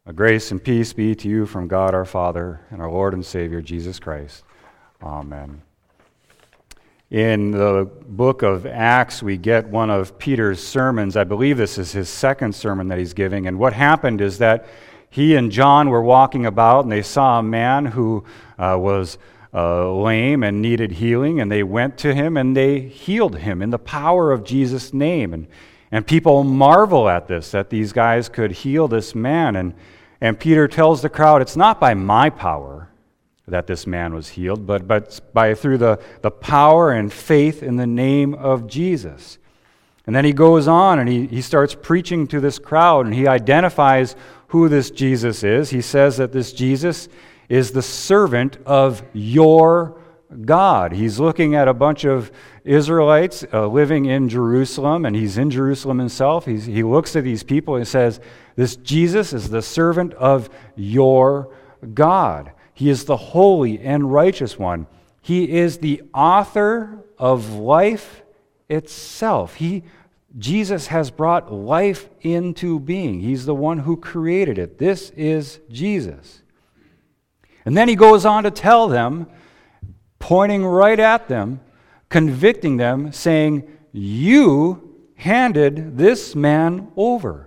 Grace and peace be to you from God our Father and our Lord and Savior Jesus Christ. Amen. In the book of Acts, we get one of Peter's sermons. I believe this is his second sermon that he's giving. And what happened is that he and John were walking about, and they saw a man who was lame and needed healing, and they went to him and they healed him in the power of Jesus' name. And people marvel at this, that these guys could heal this man. And Peter tells the crowd, it's not by my power that this man was healed, but through the power and faith in the name of Jesus. And then he goes on and he starts preaching to this crowd, and he identifies who this Jesus is. He says that this Jesus is the servant of your God. He's looking at a bunch of Israelites living in Jerusalem, and he's in Jerusalem himself. He looks at these people and says, this Jesus is the servant of your God. He is the holy and righteous one. He is the author of life itself. Jesus has brought life into being. He's the one who created it. This is Jesus. And then he goes on to tell them, pointing right at them, convicting them, saying, you handed this man over.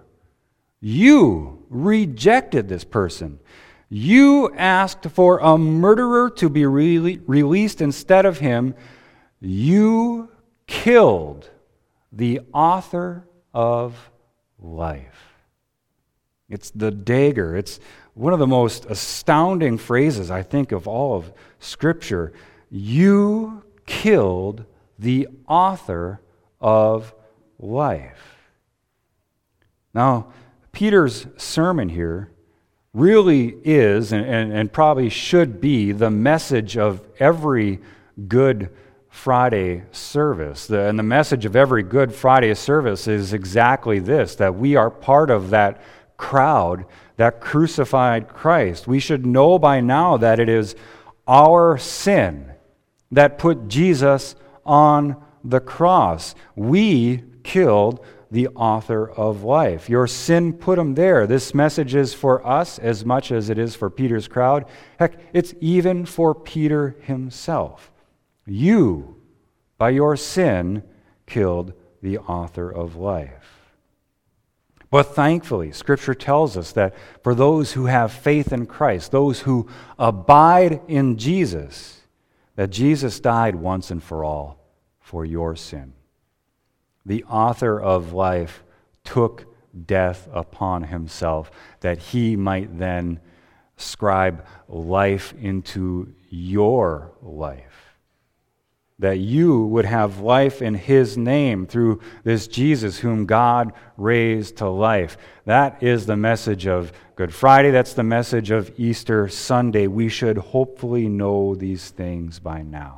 You rejected this person. You asked for a murderer to be released instead of him. You killed the author of life. It's the dagger. It's one of the most astounding phrases, I think, of all of Scripture. You killed the author of life. Now, Peter's sermon here really is, and probably should be, the message of every Good Friday service. And the message of every Good Friday service is exactly this, that we are part of that crowd that crucified Christ. We should know by now that it is our sin that put Jesus on the cross. We killed the author of life. Your sin put him there. This message is for us as much as it is for Peter's crowd. Heck, it's even for Peter himself. You, by your sin, killed the author of life. But thankfully, Scripture tells us that for those who have faith in Christ, those who abide in Jesus, that Jesus died once and for all for your sin. The author of life took death upon himself that he might then scribe life into your life. That you would have life in his name through this Jesus whom God raised to life. That is the message of Good Friday. That's the message of Easter Sunday. We should hopefully know these things by now.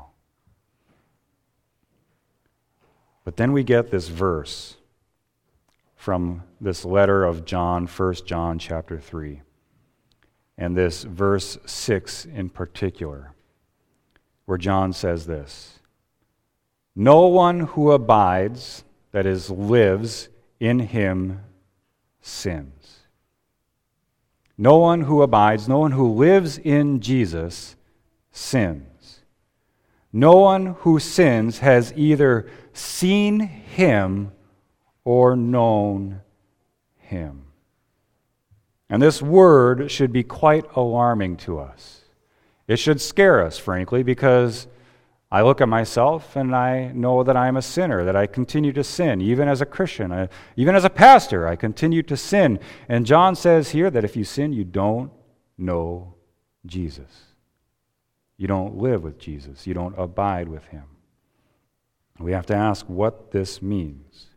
But then we get this verse from this letter of John, 1 John chapter 3, and this verse 6 in particular, where John says this, no one who abides, that is, lives in him, sins. No one who abides, no one who lives in Jesus, sins. No one who sins has either seen him or known him. And this word should be quite alarming to us. It should scare us, frankly, because I look at myself and I know that I'm a sinner, that I continue to sin, even as a Christian, even as a pastor, I continue to sin. And John says here that if you sin, you don't know Jesus. You don't live with Jesus. You don't abide with him. We have to ask what this means.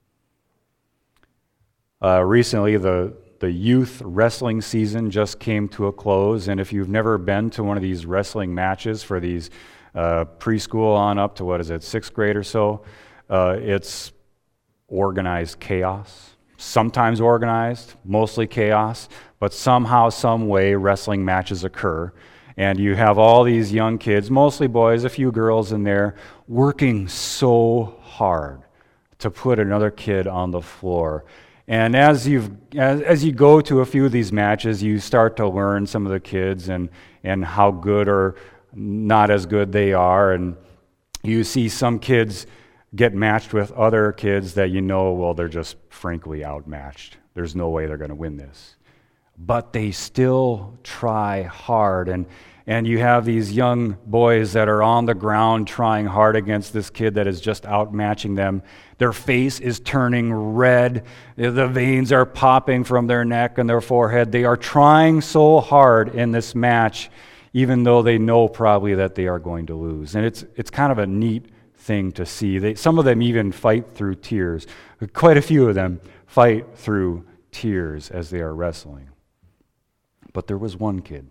Recently, the youth wrestling season just came to a close, and if you've never been to one of these wrestling matches for these preschool on up to, 6th grade or so, it's organized chaos. Sometimes organized, mostly chaos, but somehow, some way, wrestling matches occur. And you have all these young kids, mostly boys, a few girls in there, working so hard to put another kid on the floor. And as you go to a few of these matches, you start to learn some of the kids and how good or not as good they are. And you see some kids get matched with other kids that well, they're just frankly outmatched. There's no way they're going to win this. But they still try hard. And you have these young boys that are on the ground trying hard against this kid that is just outmatching them. Their face is turning red. The veins are popping from their neck and their forehead. They are trying so hard in this match, even though they know probably that they are going to lose. And it's kind of a neat thing to see. Some of them even fight through tears. Quite a few of them fight through tears as they are wrestling. But there was one kid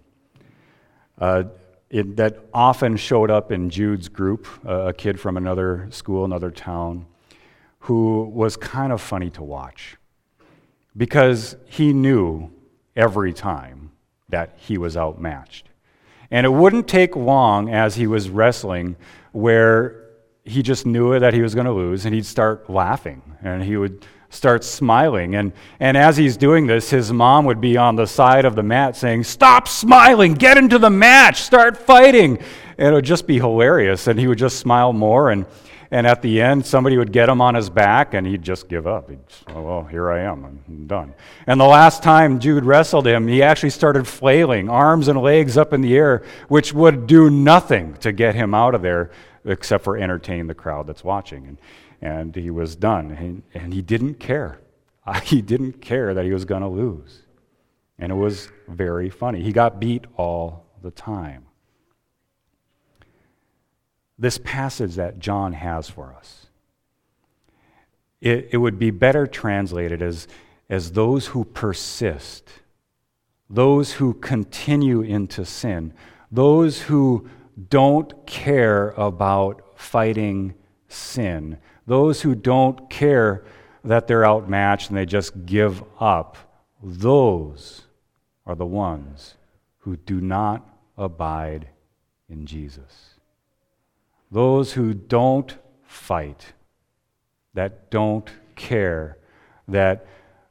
that often showed up in Jude's group, a kid from another school, another town, who was kind of funny to watch because he knew every time that he was outmatched. And it wouldn't take long as he was wrestling where he just knew that he was going to lose, and he'd start laughing, and he would start smiling. And as he's doing this, his mom would be on the side of the mat saying, "Stop smiling, get into the match, start fighting." And it would just be hilarious, and he would just smile more, and at the end, somebody would get him on his back, and he'd just give up. He'd just, "Oh, well, here I am, I'm done." And the last time Jude wrestled him, he actually started flailing, arms and legs up in the air, which would do nothing to get him out of there, except for entertain the crowd that's watching. And he was done. And he didn't care. He didn't care that he was going to lose. And it was very funny. He got beat all the time. This passage that John has for us, it would be better translated as those who persist, those who continue into sin, those who don't care about fighting sin, those who don't care that they're outmatched and they just give up. Those are the ones who do not abide in Jesus. Those who don't fight, that don't care, that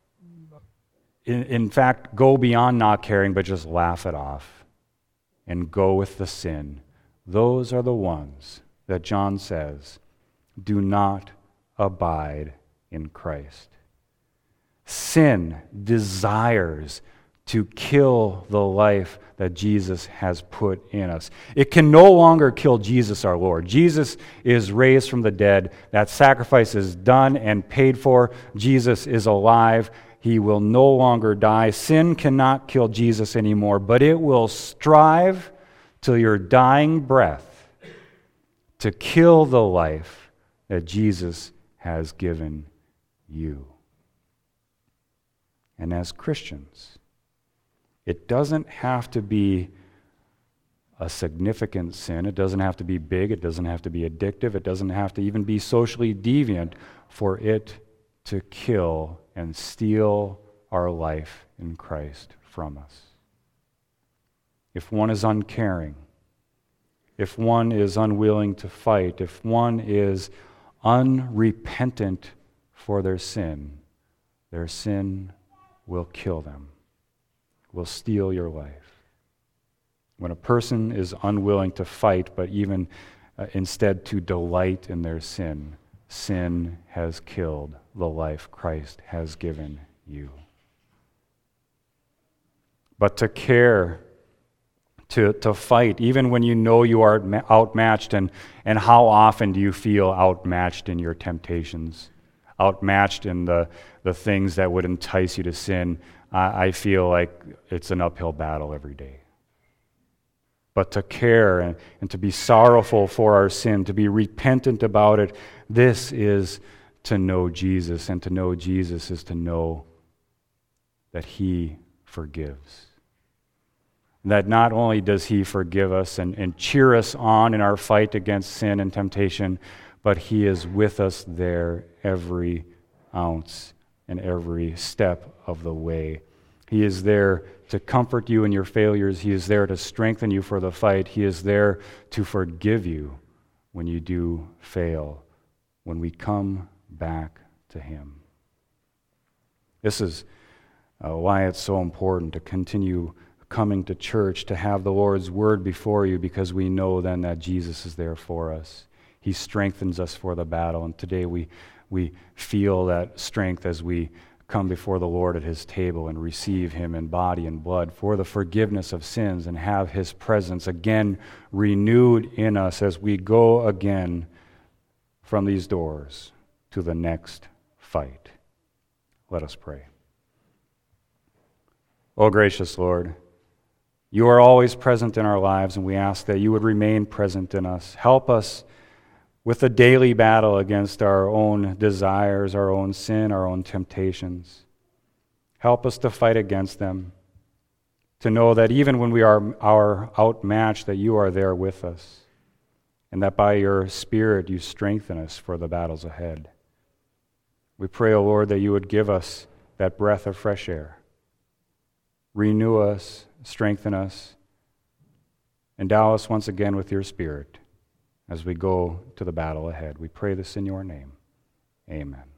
in fact go beyond not caring but just laugh it off and go with the sin. Those are the ones that John says do not abide in Christ. Sin desires to kill the life that Jesus has put in us. It can no longer kill Jesus our Lord. Jesus is raised from the dead. That sacrifice is done and paid for. Jesus is alive. He will no longer die. Sin cannot kill Jesus anymore, but it will strive till your dying breath to kill the life that Jesus has given you. And as Christians, it doesn't have to be a significant sin. It doesn't have to be big. It doesn't have to be addictive. It doesn't have to even be socially deviant for it to kill and steal our life in Christ from us. If one is uncaring, if one is unwilling to fight, if one is unrepentant for their sin will kill them, will steal your life. When a person is unwilling to fight, but even instead to delight in their sin, sin has killed the life Christ has given you. But to care, to fight, even when you know you are outmatched, and how often do you feel outmatched in your temptations, outmatched in the things that would entice you to sin? I feel like it's an uphill battle every day. But to care and to be sorrowful for our sin, to be repentant about it, this is to know Jesus, and to know Jesus is to know that He forgives. That not only does He forgive us and cheer us on in our fight against sin and temptation, but He is with us there every ounce and every step of the way. He is there to comfort you in your failures. He is there to strengthen you for the fight. He is there to forgive you when you do fail, when we come back to Him. This is why it's so important to continue coming to church, to have the Lord's word before you, because we know then that Jesus is there for us. He strengthens us for the battle, and today we feel that strength as we come before the Lord at his table and receive him in body and blood for the forgiveness of sins, and have his presence again renewed in us as we go again from these doors to the next fight. Let us pray. O gracious Lord, you are always present in our lives, and we ask that you would remain present in us. Help us with the daily battle against our own desires, our own sin, our own temptations. Help us to fight against them, to know that even when we are outmatched, that you are there with us, and that by your Spirit you strengthen us for the battles ahead. We pray, O Lord, that you would give us that breath of fresh air. Renew us, strengthen us, endow us once again with your Spirit as we go to the battle ahead. We pray this in your name. Amen.